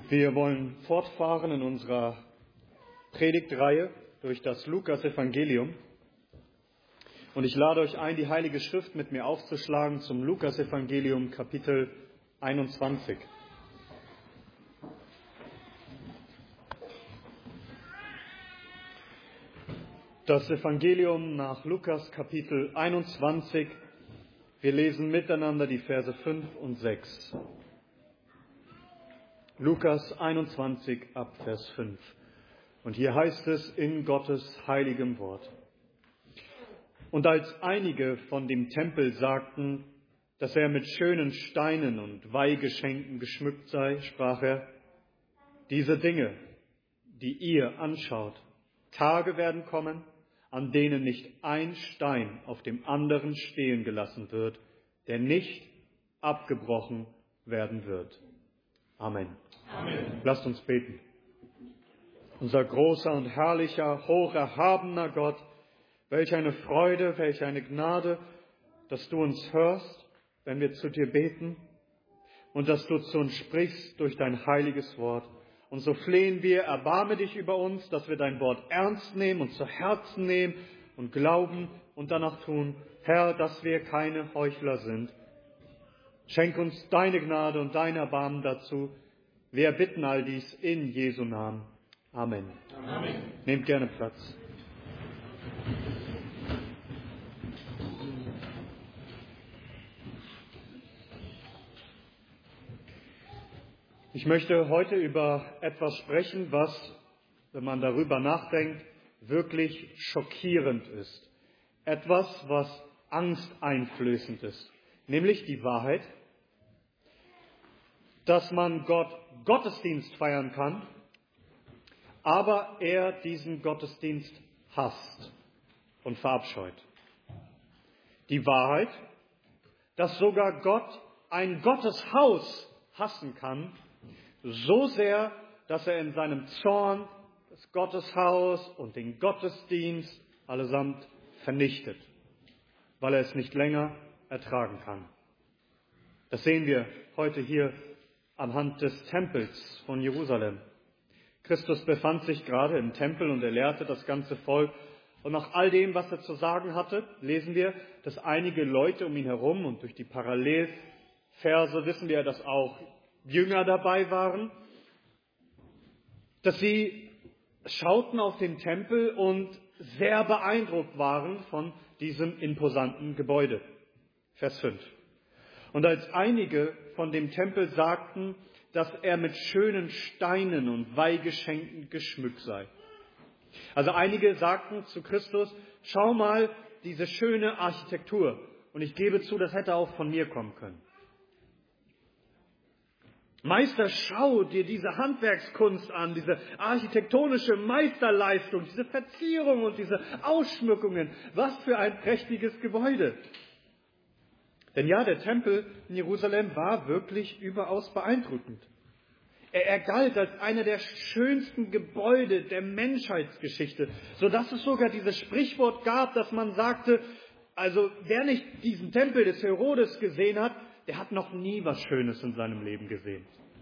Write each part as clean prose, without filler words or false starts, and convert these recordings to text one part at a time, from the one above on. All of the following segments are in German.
Wir wollen fortfahren in unserer Predigtreihe durch das Lukas-Evangelium. Und ich lade euch ein, die Heilige Schrift mit mir aufzuschlagen zum Lukas-Evangelium, Kapitel 21. Das Evangelium nach Lukas, Kapitel 21. Wir lesen miteinander die Verse 5 und 6. Lukas 21 ab Vers 5. Und hier heißt es in Gottes heiligem Wort: Und als einige von dem Tempel sagten, dass er mit schönen Steinen und Weihgeschenken geschmückt sei, sprach er: Diese Dinge, die ihr anschaut, Tage werden kommen, an denen nicht ein Stein auf dem anderen stehen gelassen wird, der nicht abgebrochen werden wird. Amen. Amen. Lasst uns beten. Unser großer und herrlicher, hocherhabener Gott, welch eine Freude, welch eine Gnade, dass du uns hörst, wenn wir zu dir beten, und dass du zu uns sprichst durch dein heiliges Wort. Und so flehen wir, erbarme dich über uns, dass wir dein Wort ernst nehmen und zu Herzen nehmen und glauben und danach tun, Herr, dass wir keine Heuchler sind. Schenk uns deine Gnade und dein Erbarmen dazu. Wir bitten all dies in Jesu Namen. Amen. Amen. Nehmt gerne Platz. Ich möchte heute über etwas sprechen, was, wenn man darüber nachdenkt, wirklich schockierend ist. Etwas, was angsteinflößend ist. Nämlich die Wahrheit, dass man Gott Gottesdienst feiern kann, aber er diesen Gottesdienst hasst und verabscheut. Die Wahrheit, dass sogar Gott ein Gotteshaus hassen kann, so sehr, dass er in seinem Zorn das Gotteshaus und den Gottesdienst allesamt vernichtet, weil er es nicht länger ertragen kann. Das sehen wir heute hier anhand des Tempels von Jerusalem. Christus befand sich gerade im Tempel und er lehrte das ganze Volk. Und nach all dem, was er zu sagen hatte, lesen wir, dass einige Leute um ihn herum, und durch die Parallelverse wissen wir, dass auch Jünger dabei waren, dass sie schauten auf den Tempel und sehr beeindruckt waren von diesem imposanten Gebäude. Vers 5. Und als einige von dem Tempel sagten, dass er mit schönen Steinen und Weihgeschenken geschmückt sei. Also einige sagten zu Christus: Schau mal, diese schöne Architektur. Und ich gebe zu, das hätte auch von mir kommen können. Meister, schau dir diese Handwerkskunst an, diese architektonische Meisterleistung, diese Verzierung und diese Ausschmückungen. Was für ein prächtiges Gebäude. Denn ja, der Tempel in Jerusalem war wirklich überaus beeindruckend. Er galt als einer der schönsten Gebäude der Menschheitsgeschichte, sodass es sogar dieses Sprichwort gab, dass man sagte, also wer nicht diesen Tempel des Herodes gesehen hat, der hat noch nie was Schönes in seinem Leben gesehen.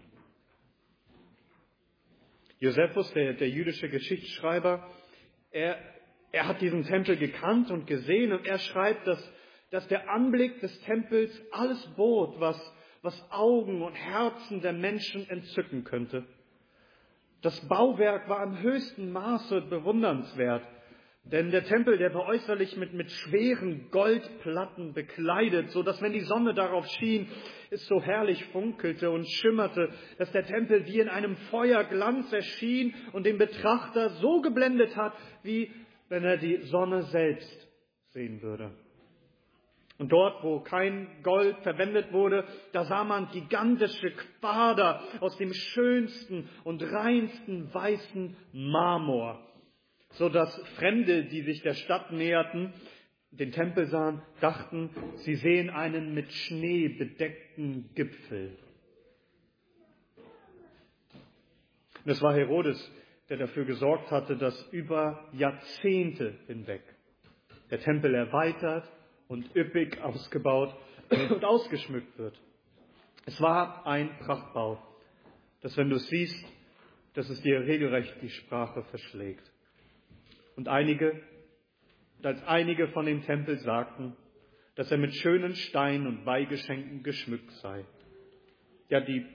Josephus, der jüdische Geschichtsschreiber, er hat diesen Tempel gekannt und gesehen und er schreibt, dass der Anblick des Tempels alles bot, was Augen und Herzen der Menschen entzücken könnte. Das Bauwerk war im höchsten Maße bewundernswert, denn der Tempel, der war äußerlich mit schweren Goldplatten bekleidet, so dass wenn die Sonne darauf schien, es so herrlich funkelte und schimmerte, dass der Tempel wie in einem Feuerglanz erschien und den Betrachter so geblendet hat, wie wenn er die Sonne selbst sehen würde. Und dort, wo kein Gold verwendet wurde, da sah man gigantische Quader aus dem schönsten und reinsten weißen Marmor, so dass Fremde, die sich der Stadt näherten, den Tempel sahen, dachten, sie sehen einen mit Schnee bedeckten Gipfel. Und es war Herodes, der dafür gesorgt hatte, dass über Jahrzehnte hinweg der Tempel erweitert und üppig ausgebaut und ausgeschmückt wird. Es war ein Prachtbau. dass wenn du es siehst, dass es dir regelrecht die Sprache verschlägt. Und als einige von dem Tempel sagten, dass er mit schönen Steinen und Weihgeschenken geschmückt sei. Ja, die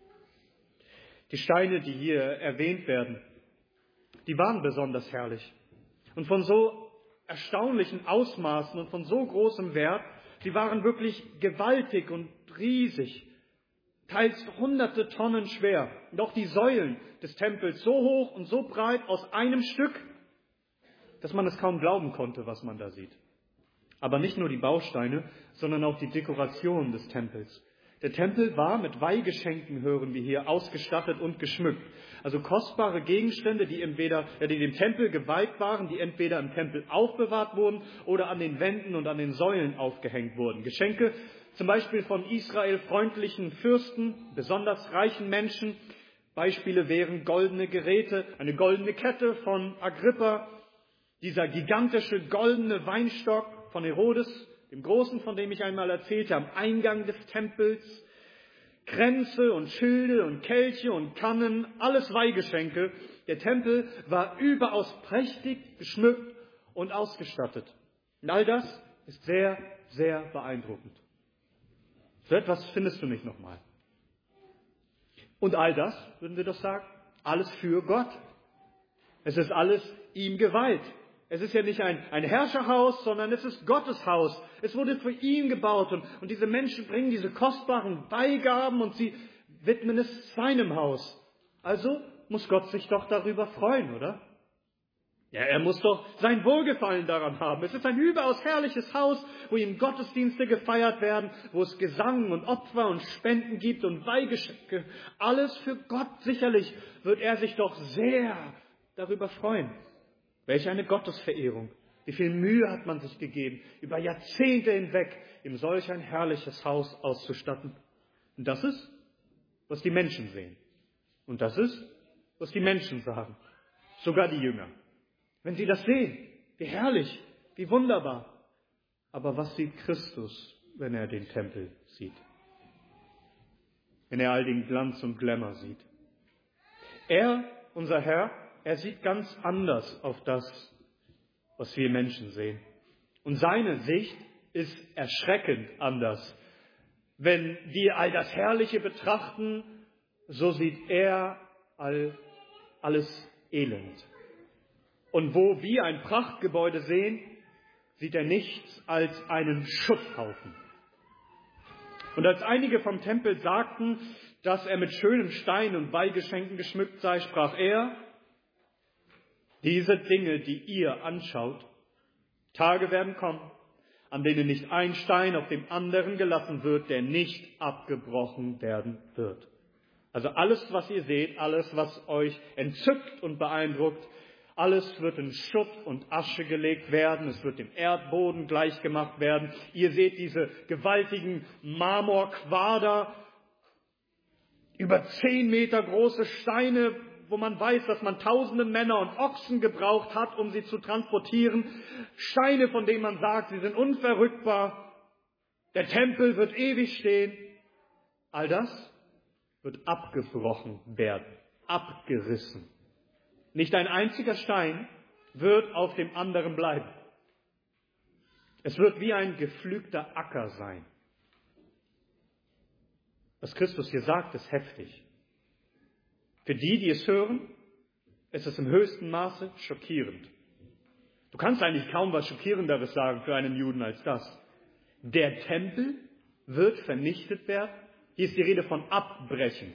Steine, die hier erwähnt werden, die waren besonders herrlich und von so erstaunlichen Ausmaßen und von so großem Wert. Die waren wirklich gewaltig und riesig, teils hunderte Tonnen schwer. Und auch die Säulen des Tempels so hoch und so breit aus einem Stück, dass man es kaum glauben konnte, was man da sieht. Aber nicht nur die Bausteine, sondern auch die Dekoration des Tempels. Der Tempel war mit Weihgeschenken, hören wir hier, ausgestattet und geschmückt. Also kostbare Gegenstände, die dem Tempel geweiht waren, die entweder im Tempel aufbewahrt wurden oder an den Wänden und an den Säulen aufgehängt wurden. Geschenke zum Beispiel von Israel freundlichen Fürsten, besonders reichen Menschen. Beispiele wären goldene Geräte, eine goldene Kette von Agrippa, dieser gigantische goldene Weinstock von Herodes, dem Großen, von dem ich einmal erzählte, am Eingang des Tempels, Kränze und Schilde und Kelche und Kannen, alles Weihgeschenke. Der Tempel war überaus prächtig, geschmückt und ausgestattet. Und all das ist sehr, sehr beeindruckend. So etwas findest du nicht nochmal. Und all das, würden wir doch sagen, alles für Gott. Es ist alles ihm geweiht. Es ist ja nicht ein Herrscherhaus, sondern es ist Gottes Haus. Es wurde für ihn gebaut und diese Menschen bringen diese kostbaren Beigaben und sie widmen es seinem Haus. Also muss Gott sich doch darüber freuen, oder? Ja, er muss doch sein Wohlgefallen daran haben. Es ist ein überaus herrliches Haus, wo ihm Gottesdienste gefeiert werden, wo es Gesang und Opfer und Spenden gibt und Weihgeschenke. Alles für Gott. Sicherlich wird er sich doch sehr darüber freuen. Welch eine Gottesverehrung. Wie viel Mühe hat man sich gegeben, über Jahrzehnte hinweg ihm solch ein herrliches Haus auszustatten. Und das ist, was die Menschen sehen. Und das ist, was die Menschen sagen. Sogar die Jünger. Wenn sie das sehen, wie herrlich, wie wunderbar. Aber was sieht Christus, wenn er den Tempel sieht? Wenn er all den Glanz und Glamour sieht? Er, unser Herr, er sieht ganz anders auf das, was wir Menschen sehen. Und seine Sicht ist erschreckend anders. Wenn wir all das Herrliche betrachten, so sieht er alles Elend. Und wo wir ein Prachtgebäude sehen, sieht er nichts als einen Schutthaufen. Und als einige vom Tempel sagten, dass er mit schönen Steinen und Weihgeschenken geschmückt sei, sprach er: Diese Dinge, die ihr anschaut, Tage werden kommen, an denen nicht ein Stein auf dem anderen gelassen wird, der nicht abgebrochen werden wird. Also alles, was ihr seht, alles, was euch entzückt und beeindruckt, alles wird in Schutt und Asche gelegt werden, es wird dem Erdboden gleichgemacht werden. Ihr seht diese gewaltigen Marmorquader, über 10 Meter große Steine, wo man weiß, dass man tausende Männer und Ochsen gebraucht hat, um sie zu transportieren. Steine, von denen man sagt, sie sind unverrückbar. Der Tempel wird ewig stehen. All das wird abgebrochen werden, abgerissen. Nicht ein einziger Stein wird auf dem anderen bleiben. Es wird wie ein gepflügter Acker sein. Was Christus hier sagt, ist heftig. Für die, die es hören, ist es im höchsten Maße schockierend. Du kannst eigentlich kaum was Schockierenderes sagen für einen Juden als das. Der Tempel wird vernichtet werden. Hier ist die Rede von Abbrechen.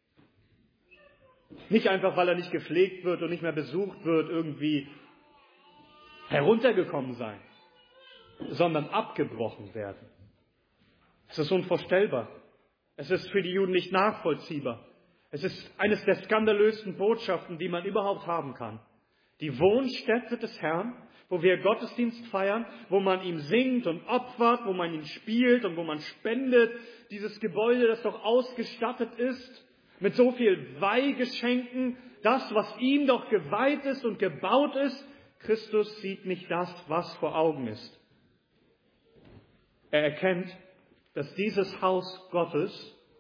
Nicht einfach, weil er nicht gepflegt wird und nicht mehr besucht wird, irgendwie heruntergekommen sein, sondern abgebrochen werden. Es ist unvorstellbar. Es ist für die Juden nicht nachvollziehbar. Es ist eines der skandalösen Botschaften, die man überhaupt haben kann. Die Wohnstätte des Herrn, wo wir Gottesdienst feiern, wo man ihm singt und opfert, wo man ihn spielt und wo man spendet. Dieses Gebäude, das doch ausgestattet ist mit so viel Weihgeschenken, das, was ihm doch geweiht ist und gebaut ist. Christus sieht nicht das, was vor Augen ist. Er erkennt, dass dieses Haus Gottes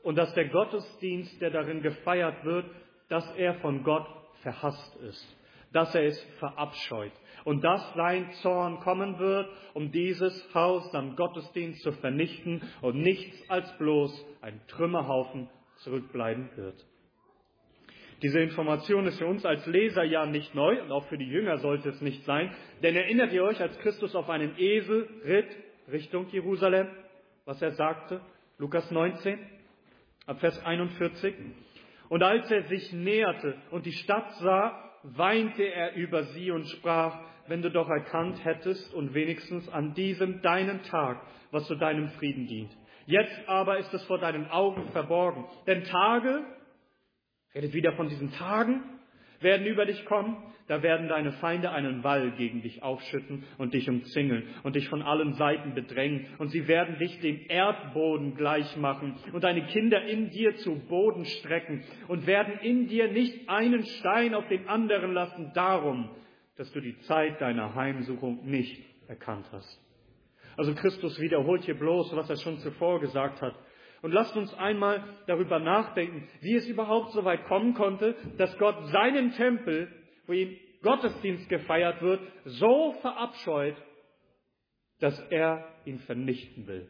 und dass der Gottesdienst, der darin gefeiert wird, dass er von Gott verhasst ist, dass er es verabscheut und dass sein Zorn kommen wird, um dieses Haus samt Gottesdienst zu vernichten und nichts als bloß ein Trümmerhaufen zurückbleiben wird. Diese Information ist für uns als Leser ja nicht neu und auch für die Jünger sollte es nicht sein, denn erinnert ihr euch, als Christus auf einem Esel ritt Richtung Jerusalem, was er sagte? Lukas 19, ab Vers 41. Und als er sich näherte und die Stadt sah, weinte er über sie und sprach, wenn du doch erkannt hättest und wenigstens an diesem deinen Tag, was zu deinem Frieden dient. Jetzt aber ist es vor deinen Augen verborgen. Denn Tage, redet wieder von diesen Tagen, werden über dich kommen, da werden deine Feinde einen Wall gegen dich aufschütten und dich umzingeln und dich von allen Seiten bedrängen. Und sie werden dich dem Erdboden gleich machen und deine Kinder in dir zu Boden strecken und werden in dir nicht einen Stein auf den anderen lassen, darum, dass du die Zeit deiner Heimsuchung nicht erkannt hast. Also Christus wiederholt hier bloß, was er schon zuvor gesagt hat. Und lasst uns einmal darüber nachdenken, wie es überhaupt so weit kommen konnte, dass Gott seinen Tempel, wo ihm Gottesdienst gefeiert wird, so verabscheut, dass er ihn vernichten will.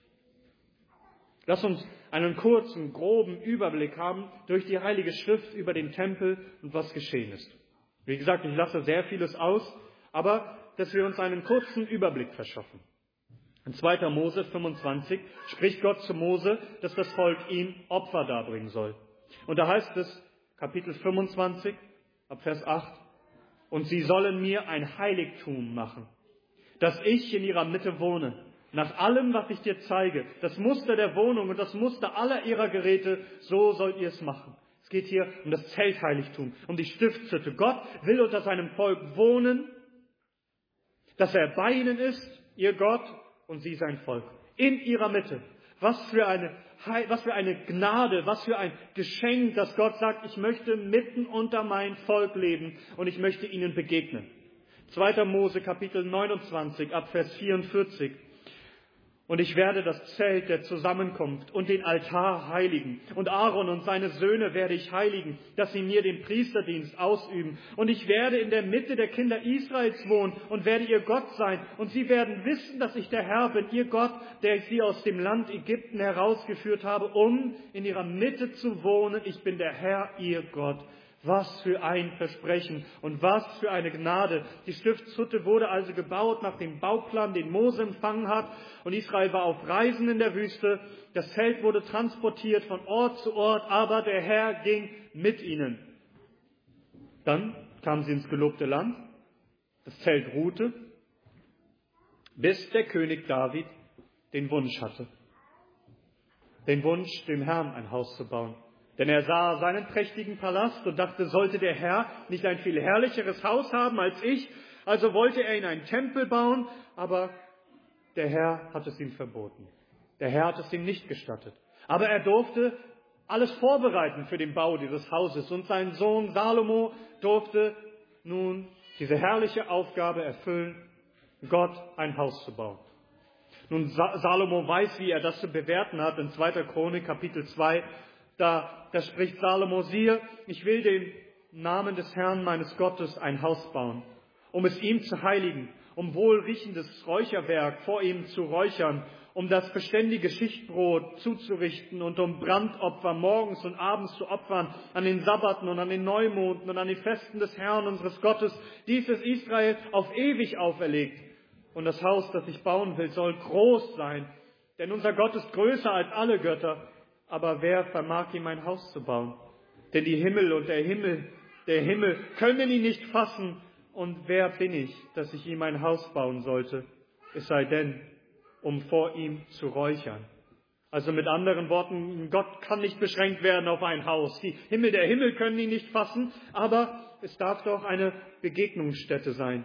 Lasst uns einen kurzen, groben Überblick haben durch die Heilige Schrift über den Tempel und was geschehen ist. Wie gesagt, ich lasse sehr vieles aus, aber dass wir uns einen kurzen Überblick verschaffen. In 2. Mose 25 spricht Gott zu Mose, dass das Volk ihm Opfer darbringen soll. Und da heißt es, Kapitel 25, ab Vers 8, und sie sollen mir ein Heiligtum machen, dass ich in ihrer Mitte wohne, nach allem, was ich dir zeige, das Muster der Wohnung und das Muster aller ihrer Geräte, so sollt ihr es machen. Es geht hier um das Zeltheiligtum, um die Stiftshütte. Gott will unter seinem Volk wohnen, dass er bei ihnen ist, ihr Gott, und sie sein Volk. In ihrer Mitte. Was für eine Gnade, was für ein Geschenk, dass Gott sagt, ich möchte mitten unter mein Volk leben und ich möchte ihnen begegnen. 2. Mose Kapitel 29 ab Vers 44. Und ich werde das Zelt der Zusammenkunft und den Altar heiligen. Und Aaron und seine Söhne werde ich heiligen, dass sie mir den Priesterdienst ausüben. Und ich werde in der Mitte der Kinder Israels wohnen und werde ihr Gott sein. Und sie werden wissen, dass ich der Herr bin, ihr Gott, der sie aus dem Land Ägypten herausgeführt habe, um in ihrer Mitte zu wohnen. Ich bin der Herr, ihr Gott. Was für ein Versprechen und was für eine Gnade. Die Stiftshütte wurde also gebaut nach dem Bauplan, den Mose empfangen hat. Und Israel war auf Reisen in der Wüste. Das Zelt wurde transportiert von Ort zu Ort, aber der Herr ging mit ihnen. Dann kamen sie ins gelobte Land. Das Zelt ruhte, bis der König David den Wunsch hatte. Den Wunsch, dem Herrn ein Haus zu bauen. Denn er sah seinen prächtigen Palast und dachte, sollte der Herr nicht ein viel herrlicheres Haus haben als ich? Also wollte er ihn einen Tempel bauen, aber der Herr hat es ihm verboten. Der Herr hat es ihm nicht gestattet. Aber er durfte alles vorbereiten für den Bau dieses Hauses. Und sein Sohn Salomo durfte nun diese herrliche Aufgabe erfüllen, Gott ein Haus zu bauen. Nun, Salomo weiß, wie er das zu bewerten hat. In 2. Chronik, Kapitel 2, da spricht Salomo, siehe, ich will dem Namen des Herrn meines Gottes ein Haus bauen, um es ihm zu heiligen, um wohlriechendes Räucherwerk vor ihm zu räuchern, um das beständige Schichtbrot zuzurichten und um Brandopfer morgens und abends zu opfern, an den Sabbaten und an den Neumonden und an den Festen des Herrn unseres Gottes. Dies ist Israel auf ewig auferlegt. Und das Haus, das ich bauen will, soll groß sein, denn unser Gott ist größer als alle Götter. Aber wer vermag ihm ein Haus zu bauen? Denn die Himmel und der Himmel können ihn nicht fassen. Und wer bin ich, dass ich ihm ein Haus bauen sollte? Es sei denn, um vor ihm zu räuchern. Also mit anderen Worten, Gott kann nicht beschränkt werden auf ein Haus. Die Himmel der Himmel können ihn nicht fassen, aber es darf doch eine Begegnungsstätte sein,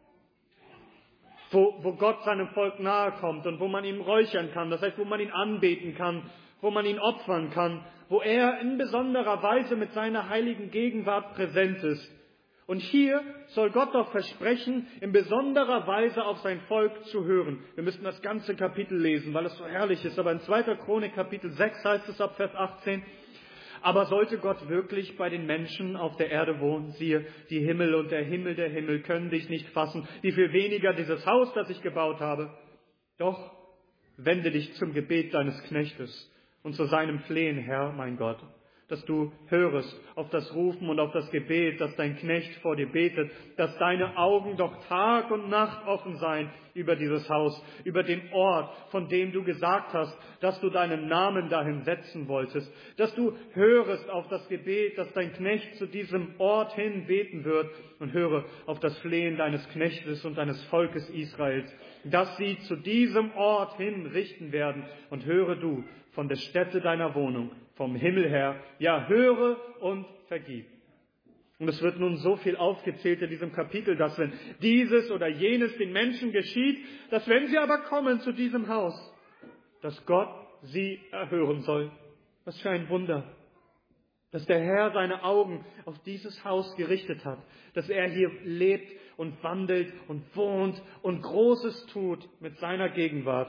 wo Gott seinem Volk nahe kommt und wo man ihm räuchern kann. Das heißt, wo man ihn anbeten kann, wo man ihn opfern kann, wo er in besonderer Weise mit seiner heiligen Gegenwart präsent ist. Und hier soll Gott doch versprechen, in besonderer Weise auf sein Volk zu hören. Wir müssten das ganze Kapitel lesen, weil es so herrlich ist. Aber in 2. Chronik Kapitel 6 heißt es ab Vers 18, aber sollte Gott wirklich bei den Menschen auf der Erde wohnen, siehe, die Himmel und der Himmel können dich nicht fassen, wie viel weniger dieses Haus, das ich gebaut habe. Doch wende dich zum Gebet deines Knechtes und zu seinem Flehen, Herr, mein Gott, dass du hörest auf das Rufen und auf das Gebet, das dein Knecht vor dir betet, dass deine Augen doch Tag und Nacht offen seien über dieses Haus, über den Ort, von dem du gesagt hast, dass du deinen Namen dahin setzen wolltest, dass du hörest auf das Gebet, das dein Knecht zu diesem Ort hin beten wird, und höre auf das Flehen deines Knechtes und deines Volkes Israels, dass sie zu diesem Ort hin richten werden, und höre du von der Stätte deiner Wohnung, vom Himmel her, ja, höre und vergib. Und es wird nun so viel aufgezählt in diesem Kapitel, dass wenn dieses oder jenes den Menschen geschieht, dass wenn sie aber kommen zu diesem Haus, dass Gott sie erhören soll. Was für ein Wunder, dass der Herr seine Augen auf dieses Haus gerichtet hat, dass er hier lebt und wandelt und wohnt und Großes tut mit seiner Gegenwart.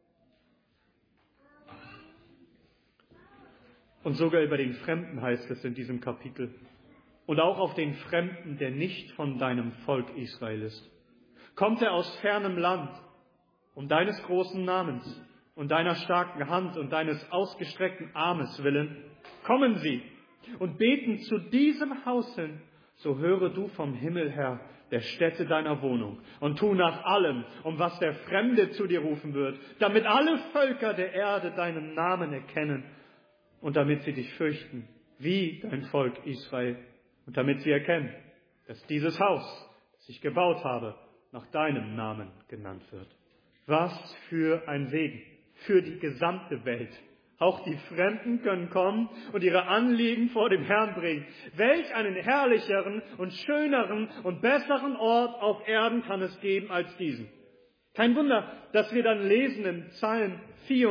Und sogar über den Fremden heißt es in diesem Kapitel. Und auch auf den Fremden, der nicht von deinem Volk Israel ist. Kommt er aus fernem Land, um deines großen Namens und deiner starken Hand und deines ausgestreckten Armes willen, kommen sie und beten zu diesem Haus hin, so höre du vom Himmel her, der Stätte deiner Wohnung, und tu nach allem, um was der Fremde zu dir rufen wird, damit alle Völker der Erde deinen Namen erkennen und damit sie dich fürchten, wie dein Volk Israel, und damit sie erkennen, dass dieses Haus, das ich gebaut habe, nach deinem Namen genannt wird. Was für ein Segen für die gesamte Welt. Auch die Fremden können kommen und ihre Anliegen vor dem Herrn bringen. Welch einen herrlicheren und schöneren und besseren Ort auf Erden kann es geben als diesen. Kein Wunder, dass wir dann lesen im Psalm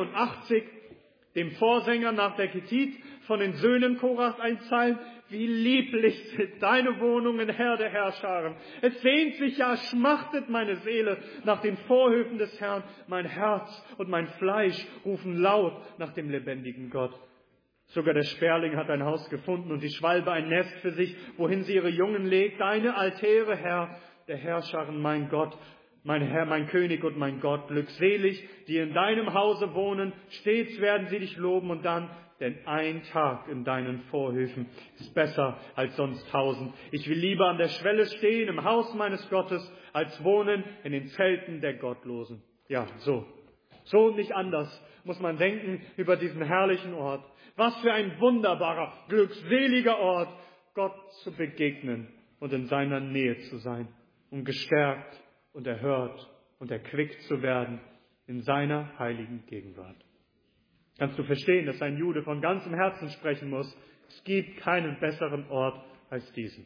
84, dem Vorsänger nach der Ketit von den Söhnen Korachs, ein Psalm: Wie lieblich sind deine Wohnungen, Herr der Herrscharen. Es sehnt sich, ja, schmachtet meine Seele nach den Vorhöfen des Herrn. Mein Herz und mein Fleisch rufen laut nach dem lebendigen Gott. Sogar der Sperling hat ein Haus gefunden und die Schwalbe ein Nest für sich, wohin sie ihre Jungen legt. Deine Altäre, Herr der Herrscharen, mein Gott, mein Herr, mein König und mein Gott, glückselig, die in deinem Hause wohnen, stets werden sie dich loben, und dann, denn ein Tag in deinen Vorhöfen ist besser als sonst 1000. Ich will lieber an der Schwelle stehen im Haus meines Gottes, als wohnen in den Zelten der Gottlosen. Ja, so und nicht anders muss man denken über diesen herrlichen Ort. Was für ein wunderbarer, glückseliger Ort, Gott zu begegnen und in seiner Nähe zu sein, um gestärkt und erhört und erquickt zu werden in seiner heiligen Gegenwart. Kannst du verstehen, dass ein Jude von ganzem Herzen sprechen muss? Es gibt keinen besseren Ort als diesen.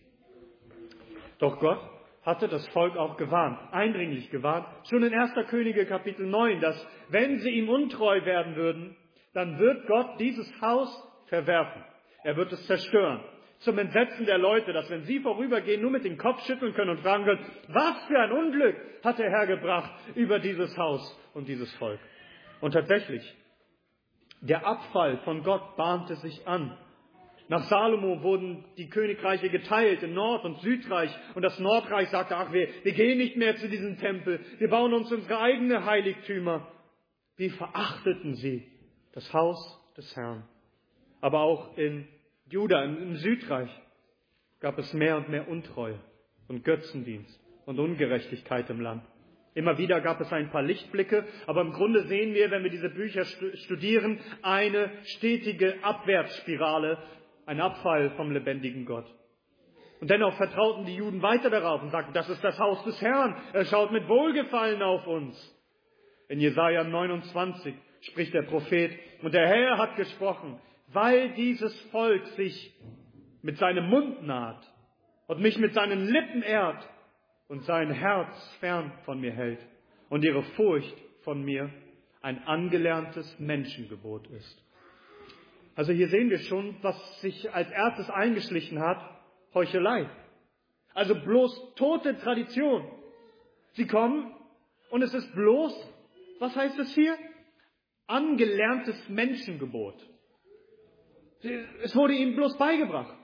Doch Gott hatte das Volk auch gewarnt, eindringlich gewarnt, schon in 1. Könige Kapitel 9, dass wenn sie ihm untreu werden würden, dann wird Gott dieses Haus verwerfen. Er wird es zerstören. Zum Entsetzen der Leute, dass wenn sie vorübergehen, nur mit dem Kopf schütteln können und fragen können: Was für ein Unglück hat der Herr gebracht über dieses Haus und dieses Volk? Und tatsächlich, der Abfall von Gott bahnte sich an. Nach Salomo wurden die Königreiche geteilt in Nord- und Südreich. Und das Nordreich sagte: Ach, wir gehen nicht mehr zu diesem Tempel. Wir bauen uns unsere eigenen Heiligtümer. Wie verachteten sie das Haus des Herrn. Aber auch in Juda, im Südreich, gab es mehr und mehr Untreue und Götzendienst und Ungerechtigkeit im Land. Immer wieder gab es ein paar Lichtblicke, aber im Grunde sehen wir, wenn wir diese Bücher studieren, eine stetige Abwärtsspirale, ein Abfall vom lebendigen Gott. Und dennoch vertrauten die Juden weiter darauf und sagten: Das ist das Haus des Herrn, er schaut mit Wohlgefallen auf uns. In Jesaja 29 spricht der Prophet: Und der Herr hat gesprochen, weil dieses Volk sich mit seinem Mund naht und mich mit seinen Lippen ehrt und sein Herz fern von mir hält und ihre Furcht von mir ein angelerntes Menschengebot ist. Also hier sehen wir schon, was sich als erstes eingeschlichen hat: Heuchelei. Also bloß tote Tradition. Sie kommen und es ist bloß, was heißt es hier? Angelerntes Menschengebot. Es wurde ihnen bloß beigebracht.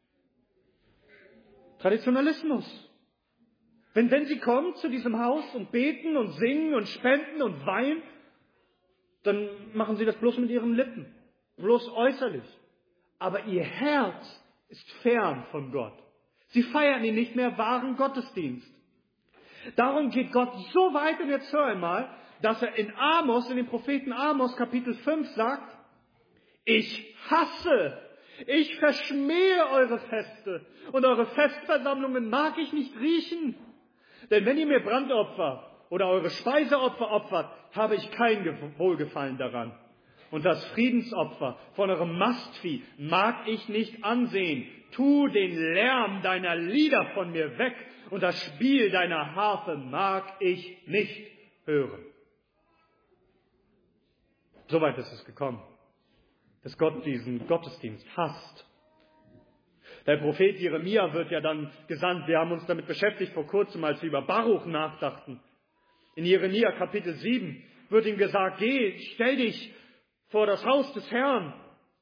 Traditionalismus. Wenn sie kommen zu diesem Haus und beten und singen und spenden und weinen, dann machen sie das bloß mit ihren Lippen, bloß äußerlich. Aber ihr Herz ist fern von Gott. Sie feiern ihn nicht mehr wahren Gottesdienst. Darum geht Gott so weit, und jetzt hör einmal, dass er in dem Propheten Amos Kapitel 5 sagt, ich hasse, ich verschmähe eure Feste und eure Festversammlungen mag ich nicht riechen. Denn wenn ihr mir Brandopfer oder eure Speiseopfer opfert, habe ich kein Wohlgefallen daran. Und das Friedensopfer von eurem Mastvieh mag ich nicht ansehen. Tu den Lärm deiner Lieder von mir weg und das Spiel deiner Harfe mag ich nicht hören. Soweit ist es gekommen, dass Gott diesen Gottesdienst hasst. Der Prophet Jeremia wird ja dann gesandt. Wir haben uns damit beschäftigt vor kurzem, als wir über Baruch nachdachten. In Jeremia Kapitel 7 wird ihm gesagt, geh, stell dich vor das Haus des Herrn.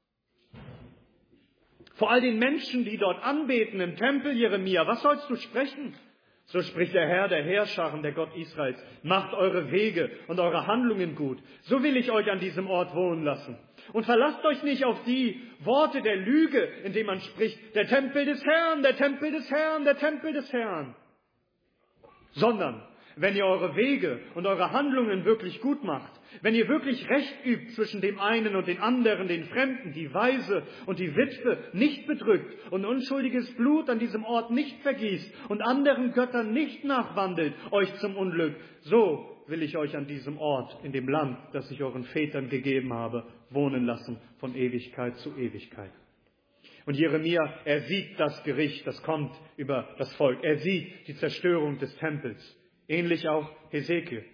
Vor all den Menschen, die dort anbeten im Tempel Jeremia, was sollst du sprechen? So spricht der Herr der Heerscharen, der Gott Israels. Macht eure Wege und eure Handlungen gut. So will ich euch an diesem Ort wohnen lassen. Und verlasst euch nicht auf die Worte der Lüge, indem man spricht, der Tempel des Herrn, der Tempel des Herrn, der Tempel des Herrn. Sondern, wenn ihr eure Wege und eure Handlungen wirklich gut macht, wenn ihr wirklich Recht übt zwischen dem einen und den anderen, den Fremden, die Waise und die Witwe nicht bedrückt und unschuldiges Blut an diesem Ort nicht vergießt und anderen Göttern nicht nachwandelt, euch zum Unglück, so will ich euch an diesem Ort, in dem Land, das ich euren Vätern gegeben habe, wohnen lassen von Ewigkeit zu Ewigkeit. Und Jeremia, er sieht das Gericht, das kommt über das Volk. Er sieht die Zerstörung des Tempels. Ähnlich auch Hesekiel.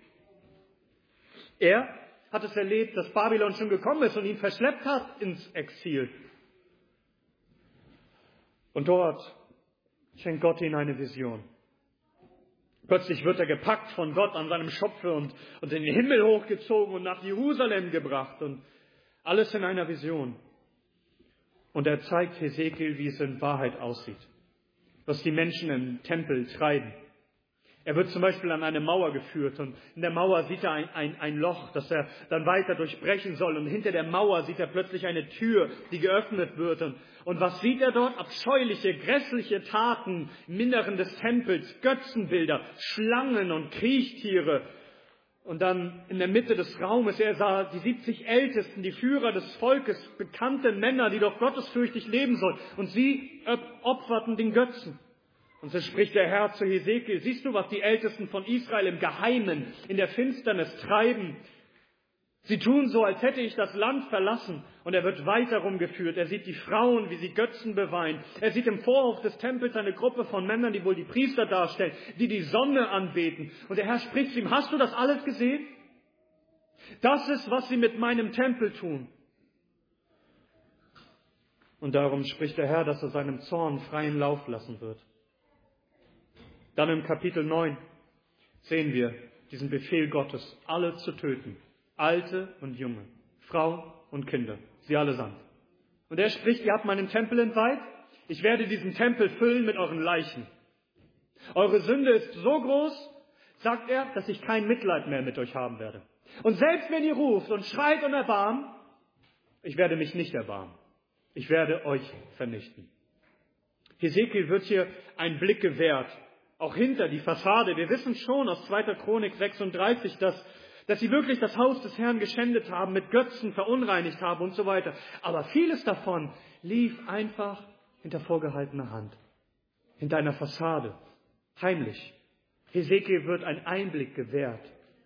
Er hat es erlebt, dass Babylon schon gekommen ist und ihn verschleppt hat ins Exil. Und dort schenkt Gott ihm eine Vision. Plötzlich wird er gepackt von Gott an seinem Schopfe und in den Himmel hochgezogen und nach Jerusalem gebracht. Und alles in einer Vision. Und er zeigt Hesekiel, wie es in Wahrheit aussieht. Was die Menschen im Tempel treiben. Er wird zum Beispiel an eine Mauer geführt und in der Mauer sieht er ein Loch, das er dann weiter durchbrechen soll. Und hinter der Mauer sieht er plötzlich eine Tür, die geöffnet wird. Und was sieht er dort? Abscheuliche, grässliche Taten im Inneren des Tempels, Götzenbilder, Schlangen und Kriechtiere. Und dann in der Mitte des Raumes, er sah die 70 Ältesten, die Führer des Volkes, bekannte Männer, die doch gottesfürchtig leben sollen. Und sie opferten den Götzen. Und so spricht der Herr zu Hesekiel, siehst du, was die Ältesten von Israel im Geheimen, in der Finsternis treiben? Sie tun so, als hätte ich das Land verlassen. Und er wird weiter rumgeführt. Er sieht die Frauen, wie sie Götzen beweihen. Er sieht im Vorhof des Tempels eine Gruppe von Männern, die wohl die Priester darstellen, die die Sonne anbeten. Und der Herr spricht zu ihm, hast du das alles gesehen? Das ist, was sie mit meinem Tempel tun. Und darum spricht der Herr, dass er seinem Zorn freien Lauf lassen wird. Dann im Kapitel 9 sehen wir diesen Befehl Gottes, alle zu töten. Alte und Junge, Frau und Kinder, sie allesamt. Und er spricht, ihr habt meinen Tempel entweiht, ich werde diesen Tempel füllen mit euren Leichen. Eure Sünde ist so groß, sagt er, dass ich kein Mitleid mehr mit euch haben werde. Und selbst wenn ihr ruft und schreit und erbarmt, ich werde mich nicht erbarmen. Ich werde euch vernichten. Hesekiel wird hier ein Blick gewährt, auch hinter die Fassade. Wir wissen schon aus 2. Chronik 36, dass sie wirklich das Haus des Herrn geschändet haben, mit Götzen verunreinigt haben und so weiter. Aber vieles davon lief einfach hinter vorgehaltener Hand, hinter einer Fassade, heimlich. Hesekiel wird ein Einblick gewährt.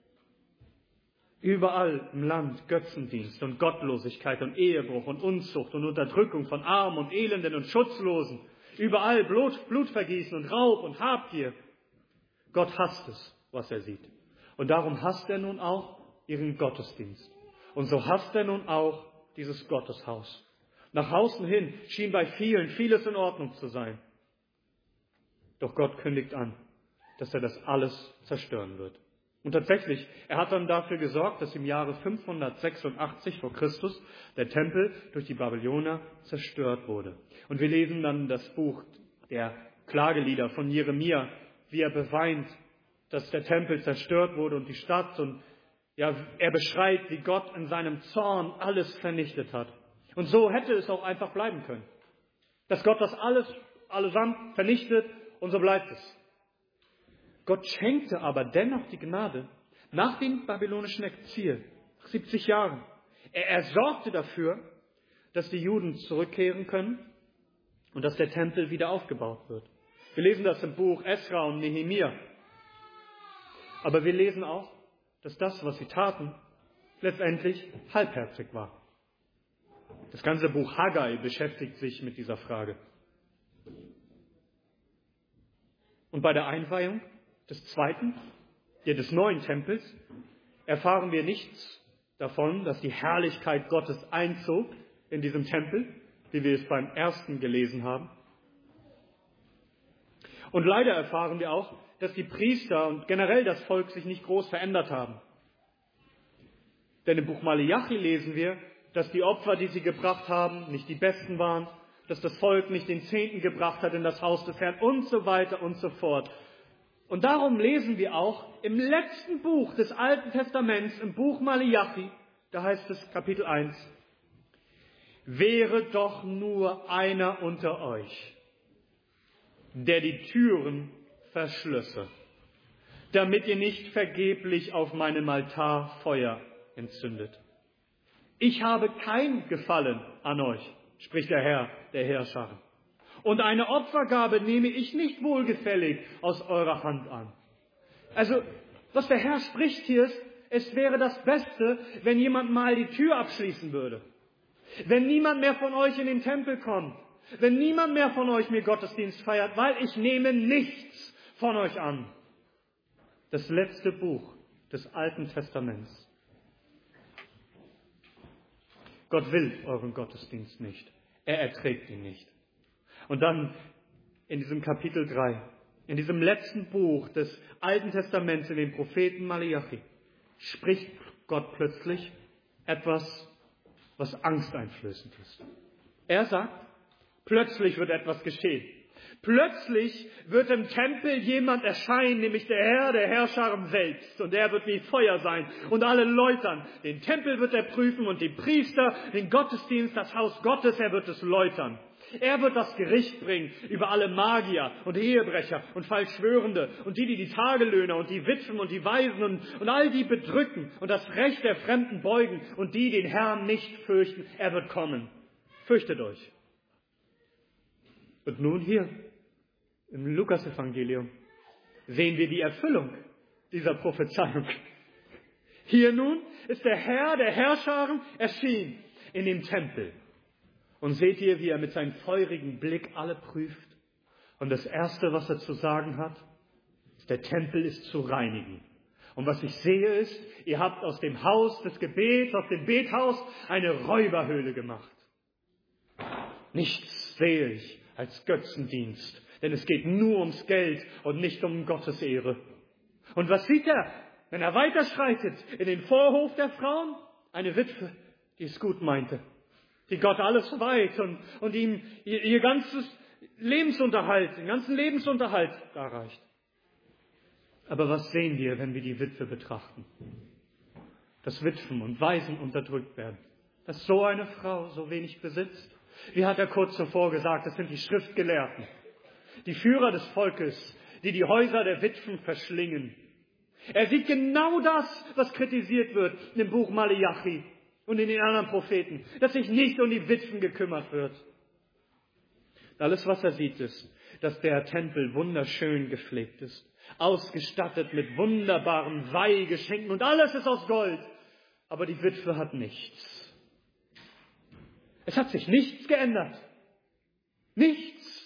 Überall im Land Götzendienst und Gottlosigkeit und Ehebruch und Unzucht und Unterdrückung von Armen und Elenden und Schutzlosen. Überall Blutvergießen und Raub und Habgier. Gott hasst es, was er sieht. Und darum hasst er nun auch ihren Gottesdienst. Und so hasst er nun auch dieses Gotteshaus. Nach außen hin schien bei vielen vieles in Ordnung zu sein. Doch Gott kündigt an, dass er das alles zerstören wird. Und tatsächlich, er hat dann dafür gesorgt, dass im Jahre 586 vor Christus der Tempel durch die Babylonier zerstört wurde. Und wir lesen dann das Buch der Klagelieder von Jeremia, wie er beweint, dass der Tempel zerstört wurde und die Stadt. Und ja, er beschreibt, wie Gott in seinem Zorn alles vernichtet hat. Und so hätte es auch einfach bleiben können. Dass Gott das allesamt vernichtet und so bleibt es. Gott schenkte aber dennoch die Gnade nach dem babylonischen Exil, nach 70 Jahren. Er sorgte dafür, dass die Juden zurückkehren können und dass der Tempel wieder aufgebaut wird. Wir lesen das im Buch Esra und Nehemia. Aber wir lesen auch, dass das, was sie taten, letztendlich halbherzig war. Das ganze Buch Haggai beschäftigt sich mit dieser Frage. Und bei der Einweihung des neuen Tempels, erfahren wir nichts davon, dass die Herrlichkeit Gottes einzog in diesem Tempel, wie wir es beim ersten gelesen haben. Und leider erfahren wir auch, dass die Priester und generell das Volk sich nicht groß verändert haben. Denn im Buch Maleachi lesen wir, dass die Opfer, die sie gebracht haben, nicht die besten waren, dass das Volk nicht den Zehnten gebracht hat in das Haus des Herrn und so weiter und so fort. Und darum lesen wir auch im letzten Buch des Alten Testaments, im Buch Maleachi, da heißt es Kapitel 1, wäre doch nur einer unter euch, der die Türen verschlösse, damit ihr nicht vergeblich auf meinem Altar Feuer entzündet. Ich habe kein Gefallen an euch, spricht der Herr, der Heerscharen. Und eine Opfergabe nehme ich nicht wohlgefällig aus eurer Hand an. Also, was der Herr spricht hier ist, es wäre das Beste, wenn jemand mal die Tür abschließen würde. Wenn niemand mehr von euch in den Tempel kommt. Wenn niemand mehr von euch mir Gottesdienst feiert, weil ich nehme nichts von euch an. Das letzte Buch des Alten Testaments. Gott will euren Gottesdienst nicht. Er erträgt ihn nicht. Und dann in diesem Kapitel 3, in diesem letzten Buch des Alten Testaments, in dem Propheten Maleachi, spricht Gott plötzlich etwas, was angsteinflößend ist. Er sagt, plötzlich wird etwas geschehen. Plötzlich wird im Tempel jemand erscheinen, nämlich der Herr, der Herrscher selbst. Und er wird wie Feuer sein und alle läutern. Den Tempel wird er prüfen und die Priester, den Gottesdienst, das Haus Gottes, er wird es läutern. Er wird das Gericht bringen über alle Magier und Ehebrecher und Falschschwörende und die Tagelöhner und die Witwen und die Waisen und all die bedrücken und das Recht der Fremden beugen und die den Herrn nicht fürchten. Er wird kommen. Fürchtet euch. Und nun hier im Lukas-Evangelium sehen wir die Erfüllung dieser Prophezeiung. Hier nun ist der Herr der Herrscharen erschienen in dem Tempel. Und seht ihr, wie er mit seinem feurigen Blick alle prüft. Und das Erste, was er zu sagen hat, ist, der Tempel ist zu reinigen. Und was ich sehe ist, ihr habt aus dem Haus des Gebets, aus dem Bethaus, eine Räuberhöhle gemacht. Nichts sehe ich als Götzendienst, denn es geht nur ums Geld und nicht um Gottes Ehre. Und was sieht er, wenn er weiterschreitet in den Vorhof der Frauen? Eine Witwe, die es gut meinte, die Gott alles weiht und ihm ihr ganzes Lebensunterhalt, den ganzen Lebensunterhalt darreicht. Aber was sehen wir, wenn wir die Witwe betrachten? Dass Witwen und Waisen unterdrückt werden. Dass so eine Frau so wenig besitzt. Wie hat er kurz zuvor gesagt, das sind die Schriftgelehrten, die Führer des Volkes, die die Häuser der Witwen verschlingen. Er sieht genau das, was kritisiert wird im Buch Maleachi und in den anderen Propheten, dass sich nicht um die Witwen gekümmert wird. Alles, was er sieht, ist, dass der Tempel wunderschön gepflegt ist, ausgestattet mit wunderbaren Weihgeschenken und alles ist aus Gold. Aber die Witwe hat nichts. Es hat sich nichts geändert. Nichts.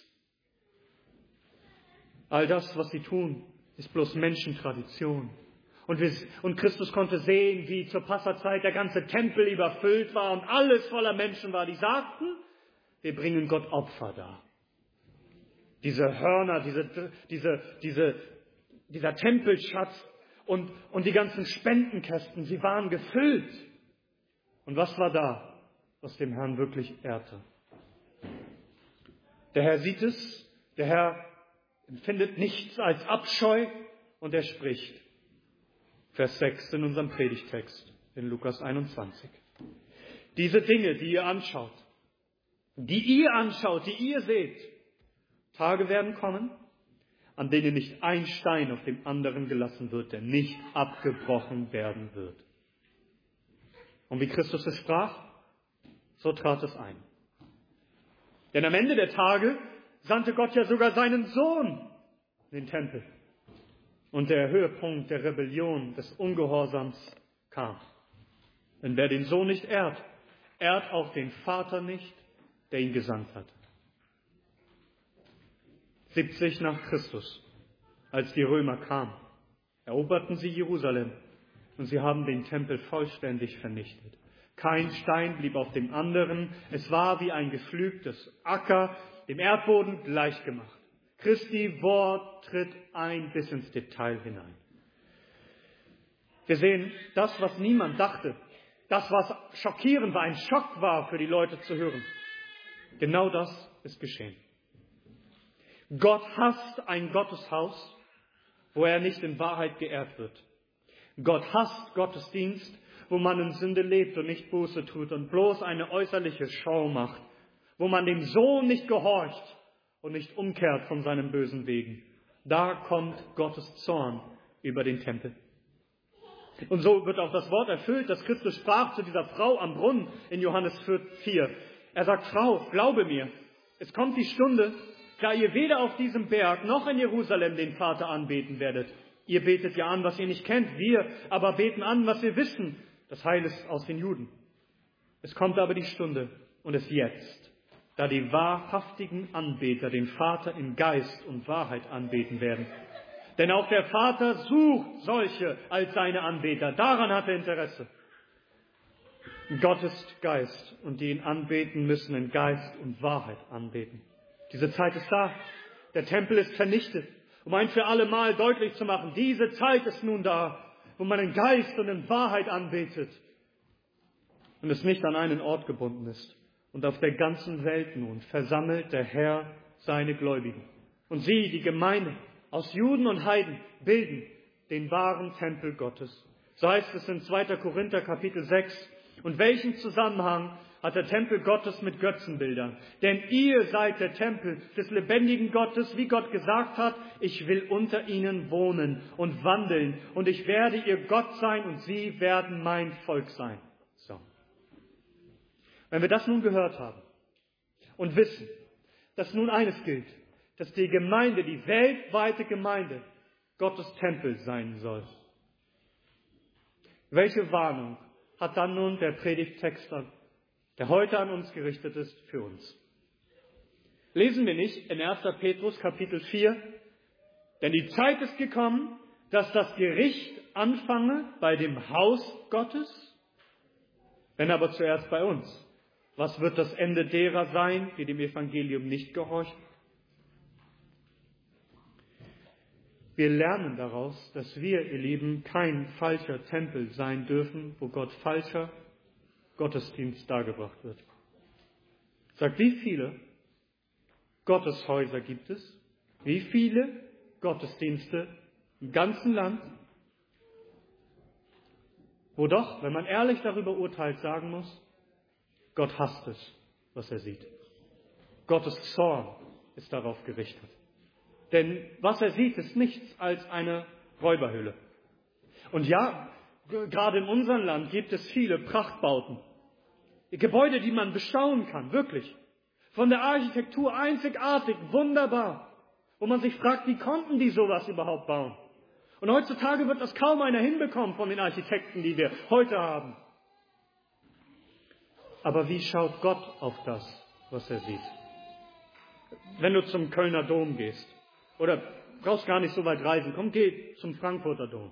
All das, was sie tun, ist bloß Menschentradition. Und Christus konnte sehen, wie zur Passazeit der ganze Tempel überfüllt war und alles voller Menschen war, die sagten, wir bringen Gott Opfer dar. Diese Hörner, dieser Tempelschatz und die ganzen Spendenkästen, sie waren gefüllt. Und was war da, was dem Herrn wirklich ehrte? Der Herr sieht es, der Herr empfindet nichts als Abscheu und er spricht. Vers 6 in unserem Predigtext in Lukas 21. Diese Dinge, die ihr anschaut, die ihr seht, Tage werden kommen, an denen nicht ein Stein auf dem anderen gelassen wird, der nicht abgebrochen werden wird. Und wie Christus es sprach, so trat es ein. Denn am Ende der Tage sandte Gott ja sogar seinen Sohn in den Tempel. Und der Höhepunkt der Rebellion, des Ungehorsams kam. Denn wer den Sohn nicht ehrt, ehrt auch den Vater nicht, der ihn gesandt hat. 70 nach Christus, als die Römer kamen, eroberten sie Jerusalem und sie haben den Tempel vollständig vernichtet. Kein Stein blieb auf dem anderen. Es war wie ein gepflügtes Acker, dem Erdboden gleichgemacht. Christi Wort tritt ein bis ins Detail hinein. Wir sehen, das, was niemand dachte, das, was schockierend war, ein Schock war für die Leute zu hören. Genau das ist geschehen. Gott hasst ein Gotteshaus, wo er nicht in Wahrheit geehrt wird. Gott hasst Gottesdienst, wo man in Sünde lebt und nicht Buße tut und bloß eine äußerliche Show macht, wo man dem Sohn nicht gehorcht und nicht umkehrt von seinen bösen Wegen. Da kommt Gottes Zorn über den Tempel. Und so wird auch das Wort erfüllt, das Christus sprach zu dieser Frau am Brunnen in Johannes 4. Er sagt, Frau, glaube mir, es kommt die Stunde, da ihr weder auf diesem Berg noch in Jerusalem den Vater anbeten werdet. Ihr betet ja an, was ihr nicht kennt, wir aber beten an, was wir wissen. Das Heil ist aus den Juden. Es kommt aber die Stunde und es jetzt, da die wahrhaftigen Anbeter den Vater in Geist und Wahrheit anbeten werden. Denn auch der Vater sucht solche als seine Anbeter. Daran hat er Interesse. Gott ist Geist und die ihn anbeten, müssen in Geist und Wahrheit anbeten. Diese Zeit ist da. Der Tempel ist vernichtet. Um ein für alle Mal deutlich zu machen, diese Zeit ist nun da, wo man in Geist und in Wahrheit anbetet und es nicht an einen Ort gebunden ist. Und auf der ganzen Welt nun versammelt der Herr seine Gläubigen. Und sie, die Gemeinde aus Juden und Heiden, bilden den wahren Tempel Gottes. So heißt es in 2. Korinther Kapitel 6. Und welchen Zusammenhang hat der Tempel Gottes mit Götzenbildern? Denn ihr seid der Tempel des lebendigen Gottes, wie Gott gesagt hat, ich will unter ihnen wohnen und wandeln und ich werde ihr Gott sein und sie werden mein Volk sein. So. Wenn wir das nun gehört haben und wissen, dass nun eines gilt, dass die Gemeinde, die weltweite Gemeinde, Gottes Tempel sein soll. Welche Warnung hat dann nun der Predigttext, der heute an uns gerichtet ist, für uns? Lesen wir nicht in 1. Petrus Kapitel 4, denn die Zeit ist gekommen, dass das Gericht anfange bei dem Haus Gottes, wenn aber zuerst bei uns. Was wird das Ende derer sein, die dem Evangelium nicht gehorchen? Wir lernen daraus, dass wir, ihr Lieben, kein falscher Tempel sein dürfen, wo Gott falscher Gottesdienst dargebracht wird. Sagt, wie viele Gotteshäuser gibt es? Wie viele Gottesdienste im ganzen Land? Wo doch, wenn man ehrlich darüber urteilt, sagen muss, Gott hasst es, was er sieht. Gottes Zorn ist darauf gerichtet. Denn was er sieht, ist nichts als eine Räuberhöhle. Und ja, gerade in unserem Land gibt es viele Prachtbauten. Gebäude, die man bestaunen kann, wirklich. Von der Architektur einzigartig, wunderbar. Wo man sich fragt, wie konnten die sowas überhaupt bauen? Und heutzutage wird das kaum einer hinbekommen von den Architekten, die wir heute haben. Aber wie schaut Gott auf das, was er sieht? Wenn du zum Kölner Dom gehst, oder brauchst gar nicht so weit reisen, komm, geh zum Frankfurter Dom.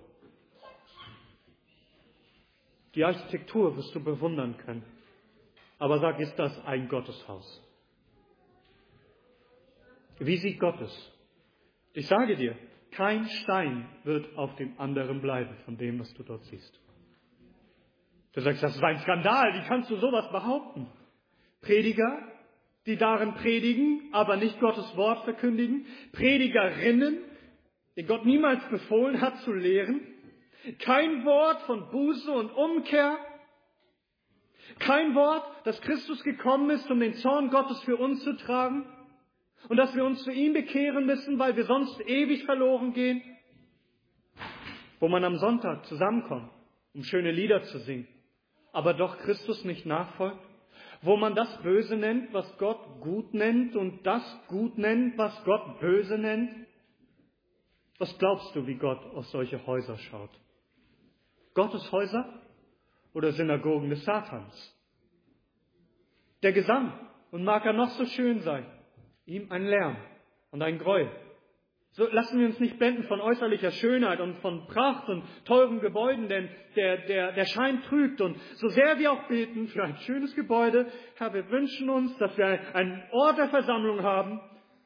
Die Architektur wirst du bewundern können. Aber sag, ist das ein Gotteshaus? Wie sieht Gott es? Ich sage dir, kein Stein wird auf dem anderen bleiben von dem, was du dort siehst. Du sagst, das ist ein Skandal, wie kannst du sowas behaupten? Prediger, die darin predigen, aber nicht Gottes Wort verkündigen. Predigerinnen, die Gott niemals befohlen hat zu lehren. Kein Wort von Buße und Umkehr. Kein Wort, dass Christus gekommen ist, um den Zorn Gottes für uns zu tragen. Und dass wir uns zu ihm bekehren müssen, weil wir sonst ewig verloren gehen. Wo man am Sonntag zusammenkommt, um schöne Lieder zu singen, aber doch Christus nicht nachfolgt. Wo man das Böse nennt, was Gott gut nennt, und das gut nennt, was Gott böse nennt. Was glaubst du, wie Gott auf solche Häuser schaut? Gottes Häuser oder Synagogen des Satans? Der Gesang, und mag er noch so schön sein, ihm ein Lärm und ein Gräuel. So lassen wir uns nicht blenden von äußerlicher Schönheit und von Pracht und teuren Gebäuden, denn der Schein trügt. Und so sehr wir auch beten für ein schönes Gebäude, Herr, wir wünschen uns, dass wir einen Ort der Versammlung haben.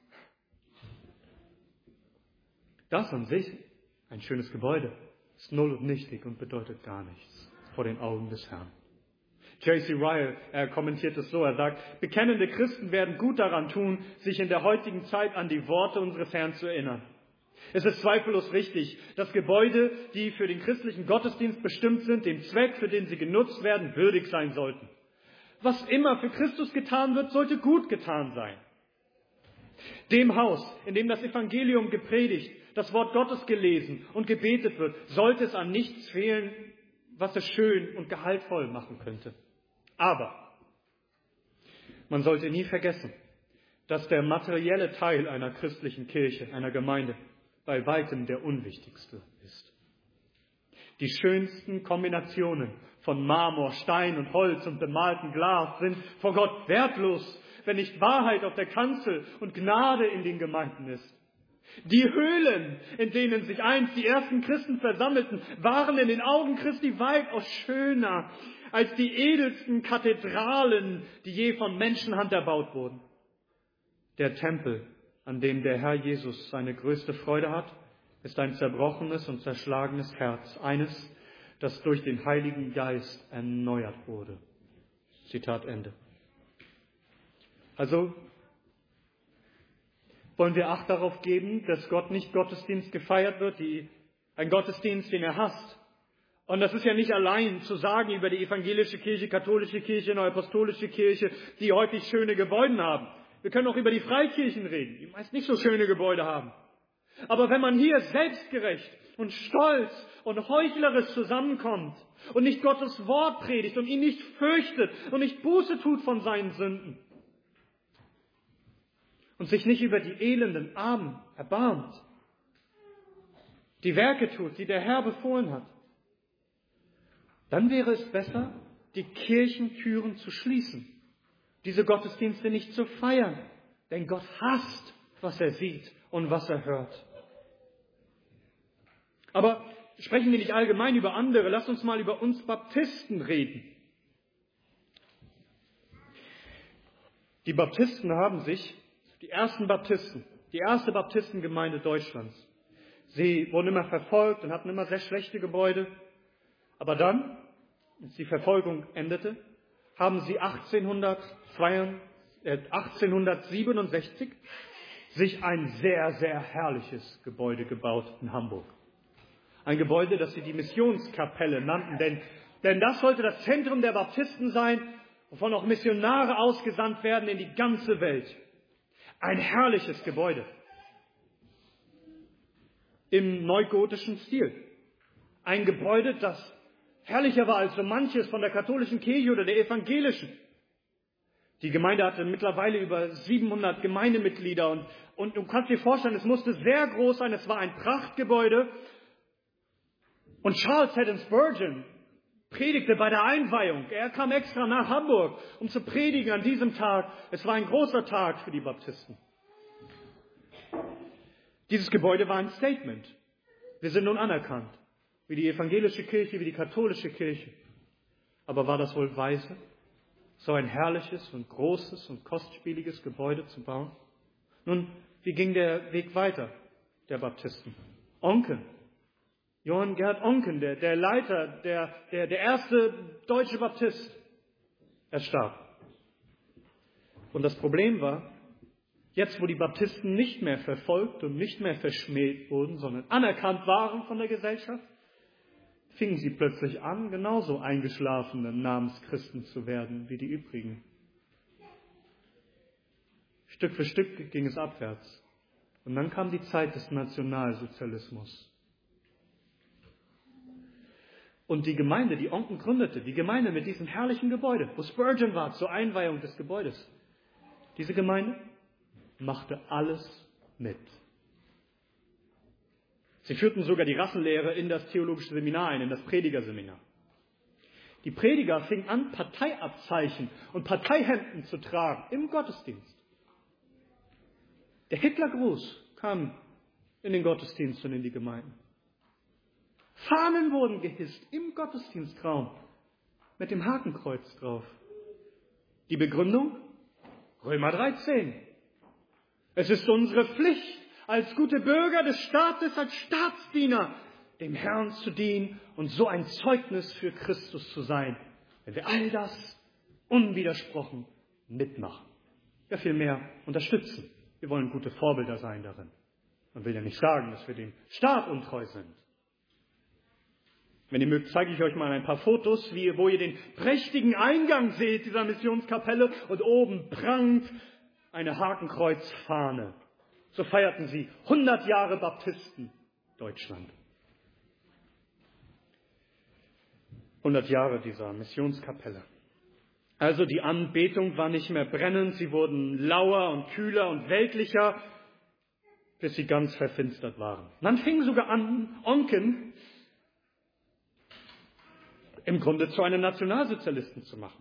Das an sich, ein schönes Gebäude, ist null und nichtig und bedeutet gar nichts vor den Augen des Herrn. J.C. Ryle, er kommentiert es so, er sagt, bekennende Christen werden gut daran tun, sich in der heutigen Zeit an die Worte unseres Herrn zu erinnern. Es ist zweifellos richtig, dass Gebäude, die für den christlichen Gottesdienst bestimmt sind, dem Zweck, für den sie genutzt werden, würdig sein sollten. Was immer für Christus getan wird, sollte gut getan sein. Dem Haus, in dem das Evangelium gepredigt, das Wort Gottes gelesen und gebetet wird, sollte es an nichts fehlen, was es schön und gehaltvoll machen könnte. Aber man sollte nie vergessen, dass der materielle Teil einer christlichen Kirche, einer Gemeinde, bei weitem der unwichtigste ist. Die schönsten Kombinationen von Marmor, Stein und Holz und bemaltem Glas sind vor Gott wertlos, wenn nicht Wahrheit auf der Kanzel und Gnade in den Gemeinden ist. Die Höhlen, in denen sich einst die ersten Christen versammelten, waren in den Augen Christi weitaus schöner als die edelsten Kathedralen, die je von Menschenhand erbaut wurden. Der Tempel, an dem der Herr Jesus seine größte Freude hat, ist ein zerbrochenes und zerschlagenes Herz, eines, das durch den Heiligen Geist erneuert wurde. Zitat Ende. Also wollen wir Acht darauf geben, dass Gott nicht Gottesdienst gefeiert wird, ein Gottesdienst, den er hasst. Und das ist ja nicht allein zu sagen über die evangelische Kirche, katholische Kirche, neuapostolische Kirche, die häufig schöne Gebäude haben. Wir können auch über die Freikirchen reden, die meist nicht so schöne Gebäude haben. Aber wenn man hier selbstgerecht und stolz und heuchlerisch zusammenkommt und nicht Gottes Wort predigt und ihn nicht fürchtet und nicht Buße tut von seinen Sünden und sich nicht über die elenden Armen erbarmt, die Werke tut, die der Herr befohlen hat, dann wäre es besser, die Kirchentüren zu schließen, diese Gottesdienste nicht zu feiern, denn Gott hasst, was er sieht und was er hört. Aber sprechen wir nicht allgemein über andere, lasst uns mal über uns Baptisten reden. Die Baptisten haben sich, die ersten Baptisten, die erste Baptistengemeinde Deutschlands, sie wurden immer verfolgt und hatten immer sehr schlechte Gebäude. Aber dann, als die Verfolgung endete, haben sie 1867 sich ein sehr, sehr herrliches Gebäude gebaut in Hamburg. Ein Gebäude, das sie die Missionskapelle nannten, denn das sollte das Zentrum der Baptisten sein, wovon auch Missionare ausgesandt werden in die ganze Welt. Ein herrliches Gebäude im neugotischen Stil. Ein Gebäude, das herrlicher war als so manches von der katholischen Kirche oder der evangelischen. Die Gemeinde hatte mittlerweile über 700 Gemeindemitglieder und du kannst dir vorstellen, es musste sehr groß sein, es war ein Prachtgebäude. Und Charles Haddon Spurgeon predigte bei der Einweihung. Er kam extra nach Hamburg, um zu predigen an diesem Tag. Es war ein großer Tag für die Baptisten. Dieses Gebäude war ein Statement. Wir sind nun anerkannt, wie die evangelische Kirche, wie die katholische Kirche. Aber war das wohl weise, so ein herrliches und großes und kostspieliges Gebäude zu bauen? Nun, Wie ging der Weg weiter, der Baptisten? Oncken. Johann Gerhard Oncken, der Leiter, der erste deutsche Baptist. Er starb. Und das Problem war, jetzt wo die Baptisten nicht mehr verfolgt und nicht mehr verschmäht wurden, sondern anerkannt waren von der Gesellschaft, fingen sie plötzlich an, genauso eingeschlafene Namenschristen zu werden wie die übrigen. Stück für Stück ging es abwärts. Und dann kam die Zeit des Nationalsozialismus. Und die Gemeinde, die Oncken gründete, die Gemeinde mit diesem herrlichen Gebäude, wo Spurgeon war zur Einweihung des Gebäudes, diese Gemeinde machte alles mit. Sie führten sogar die Rassenlehre in das theologische Seminar ein, in das Predigerseminar. Die Prediger fingen an, Parteiabzeichen und Parteihemden zu tragen im Gottesdienst. Der Hitlergruß kam in den Gottesdienst und in die Gemeinden. Fahnen wurden gehisst im Gottesdienstraum mit dem Hakenkreuz drauf. Die Begründung? Römer 13. Es ist unsere Pflicht, als gute Bürger des Staates, als Staatsdiener, dem Herrn zu dienen und so ein Zeugnis für Christus zu sein, wenn wir all das unwidersprochen mitmachen. Ja, vielmehr unterstützen. Wir wollen gute Vorbilder sein darin. Man will ja nicht sagen, dass wir dem Staat untreu sind. Wenn ihr mögt, zeige ich euch mal ein paar Fotos, wo ihr den prächtigen Eingang seht dieser Missionskapelle und oben prangt eine Hakenkreuzfahne. So feierten sie 100 Jahre Baptisten Deutschland. 100 Jahre dieser Missionskapelle. Also die Anbetung war nicht mehr brennend, sie wurden lauer und kühler und weltlicher, bis sie ganz verfinstert waren. Man fing sogar an, Oncken im Grunde zu einem Nationalsozialisten zu machen.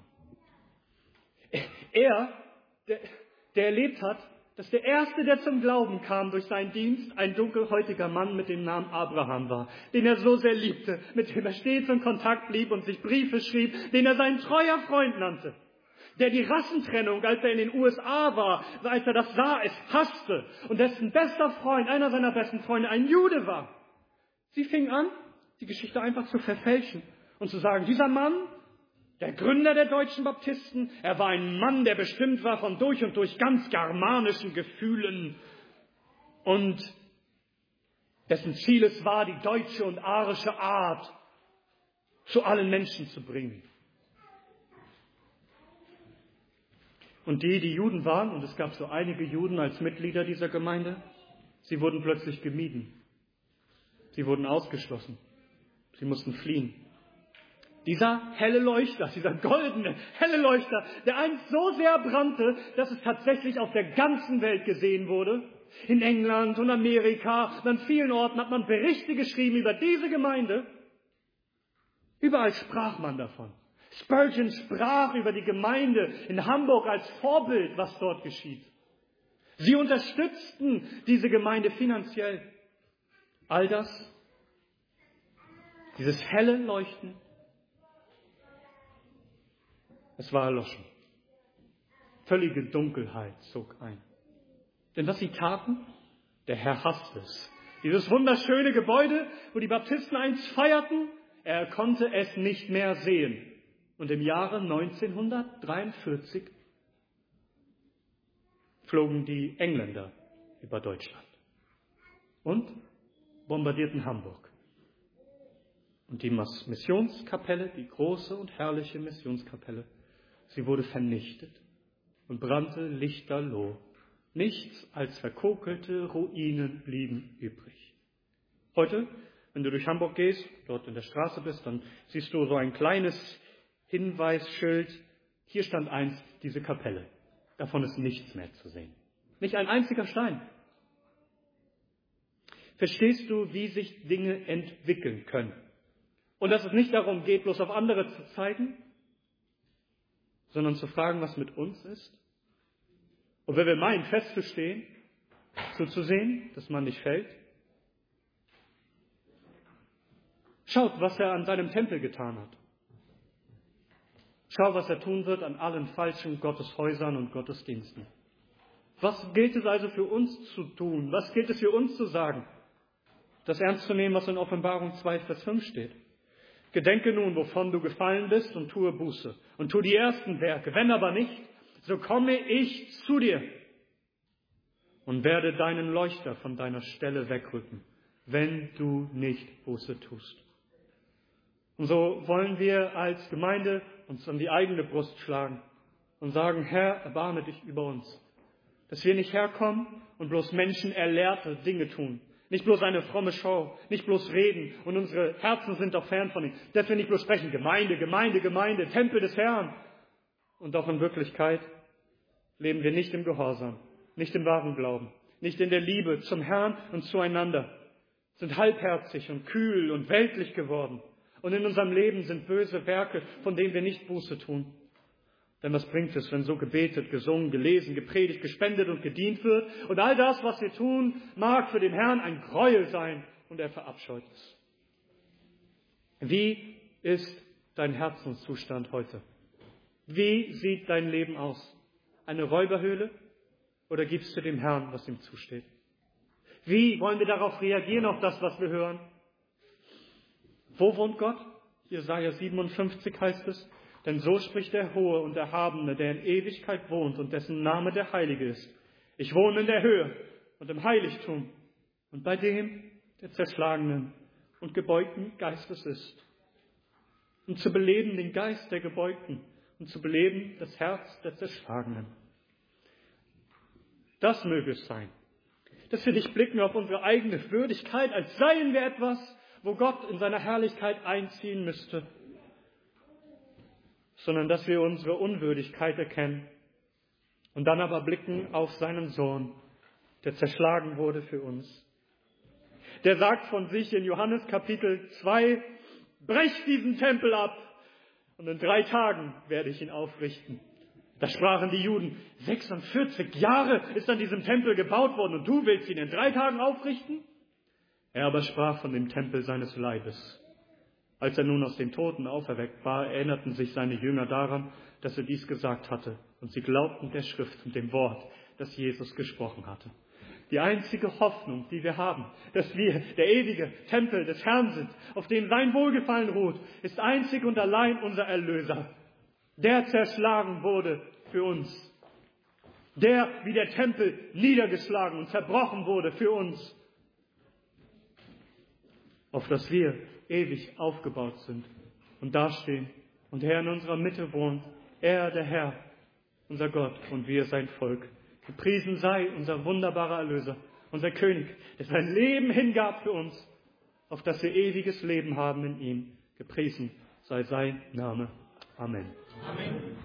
Er, der erlebt hat, dass der Erste, der zum Glauben kam durch seinen Dienst, ein dunkelhäutiger Mann mit dem Namen Abraham war, den er so sehr liebte, mit dem er stets in Kontakt blieb und sich Briefe schrieb, den er seinen treuer Freund nannte, der die Rassentrennung, als er in den USA war, als er das sah, es hasste und dessen bester Freund, einer seiner besten Freunde, ein Jude war. Sie fing an, die Geschichte einfach zu verfälschen und zu sagen, dieser Mann, der Gründer der deutschen Baptisten, er war ein Mann, der bestimmt war von durch und durch ganz germanischen Gefühlen und dessen Ziel es war, die deutsche und arische Art zu allen Menschen zu bringen. Und die Juden waren, und es gab so einige Juden als Mitglieder dieser Gemeinde, sie wurden plötzlich gemieden. Sie wurden ausgeschlossen. Sie mussten fliehen. Dieser helle Leuchter, dieser goldene, helle Leuchter, der einst so sehr brannte, dass es tatsächlich auf der ganzen Welt gesehen wurde. In England und Amerika und an vielen Orten hat man Berichte geschrieben über diese Gemeinde. Überall sprach man davon. Spurgeon sprach über die Gemeinde in Hamburg als Vorbild, was dort geschieht. Sie unterstützten diese Gemeinde finanziell. All das, dieses helle Leuchten, es war erloschen. Völlige Dunkelheit zog ein. Denn was sie taten, der Herr hasste es. Dieses wunderschöne Gebäude, wo die Baptisten einst feierten, er konnte es nicht mehr sehen. Und im Jahre 1943 flogen die Engländer über Deutschland und bombardierten Hamburg. Und die Missionskapelle, die große und herrliche Missionskapelle, sie wurde vernichtet und brannte lichterloh. Nichts als verkokelte Ruinen blieben übrig. Heute, wenn du durch Hamburg gehst, dort in der Straße bist, dann siehst du so ein kleines Hinweisschild. Hier stand einst diese Kapelle. Davon ist nichts mehr zu sehen. Nicht ein einziger Stein. Verstehst du, wie sich Dinge entwickeln können? Und dass es nicht darum geht, bloß auf andere zu zeigen, sondern zu fragen, was mit uns ist. Und wenn wir meinen, festzustehen, zuzusehen, dass man nicht fällt. Schaut, was er an seinem Tempel getan hat. Schau, was er tun wird an allen falschen Gotteshäusern und Gottesdiensten. Was gilt es also für uns zu tun? Was gilt es für uns zu sagen? Das ernst zu nehmen, was in Offenbarung 2, Vers 5 steht. Gedenke nun, wovon du gefallen bist, und tue Buße. Und tue die ersten Werke. Wenn aber nicht, so komme ich zu dir und werde deinen Leuchter von deiner Stelle wegrücken, wenn du nicht Buße tust. Und so wollen wir als Gemeinde uns an die eigene Brust schlagen und sagen, Herr, erbarme dich über uns. Dass wir nicht herkommen und bloß menschenerlehrte Dinge tun. Nicht bloß eine fromme Show, nicht bloß reden und unsere Herzen sind doch fern von ihm. Dass wir nicht bloß sprechen, Gemeinde, Gemeinde, Gemeinde, Tempel des Herrn. Und doch in Wirklichkeit leben wir nicht im Gehorsam, nicht im wahren Glauben, nicht in der Liebe zum Herrn und zueinander, sind halbherzig und kühl und weltlich geworden. Und in unserem Leben sind böse Werke, von denen wir nicht Buße tun. Denn was bringt es, wenn so gebetet, gesungen, gelesen, gepredigt, gespendet und gedient wird? Und all das, was wir tun, mag für den Herrn ein Gräuel sein und er verabscheut es. Wie ist dein Herzenszustand heute? Wie sieht dein Leben aus? Eine Räuberhöhle oder gibst du dem Herrn, was ihm zusteht? Wie wollen wir darauf reagieren, auf das, was wir hören? Wo wohnt Gott? Jesaja 57 heißt es. Denn so spricht der Hohe und Erhabene, der in Ewigkeit wohnt und dessen Name der Heilige ist. Ich wohne in der Höhe und im Heiligtum und bei dem, der zerschlagenen und gebeugten Geistes ist. Und zu beleben den Geist der Gebeugten und zu beleben das Herz der Zerschlagenen. Das möge es sein, dass wir nicht blicken auf unsere eigene Würdigkeit, als seien wir etwas, wo Gott in seiner Herrlichkeit einziehen müsste, sondern dass wir unsere Unwürdigkeit erkennen und dann aber blicken auf seinen Sohn, der zerschlagen wurde für uns. Der sagt von sich in Johannes Kapitel 2, brecht diesen Tempel ab und in 3 Tagen werde ich ihn aufrichten. Da sprachen die Juden, 46 Jahre ist an diesem Tempel gebaut worden und du willst ihn in 3 Tagen aufrichten? Er aber sprach von dem Tempel seines Leibes. Als er nun aus den Toten auferweckt war, erinnerten sich seine Jünger daran, dass er dies gesagt hatte. Und sie glaubten der Schrift und dem Wort, das Jesus gesprochen hatte. Die einzige Hoffnung, die wir haben, dass wir der ewige Tempel des Herrn sind, auf dem sein Wohlgefallen ruht, ist einzig und allein unser Erlöser, der zerschlagen wurde für uns. Der wie der Tempel niedergeschlagen und zerbrochen wurde für uns. Auf dass wir ewig aufgebaut sind und dastehen und der Herr in unserer Mitte wohnt, er der Herr, unser Gott und wir sein Volk. Gepriesen sei unser wunderbarer Erlöser, unser König, der sein Leben hingab für uns, auf dass wir ewiges Leben haben in ihm. Gepriesen sei sein Name. Amen. Amen.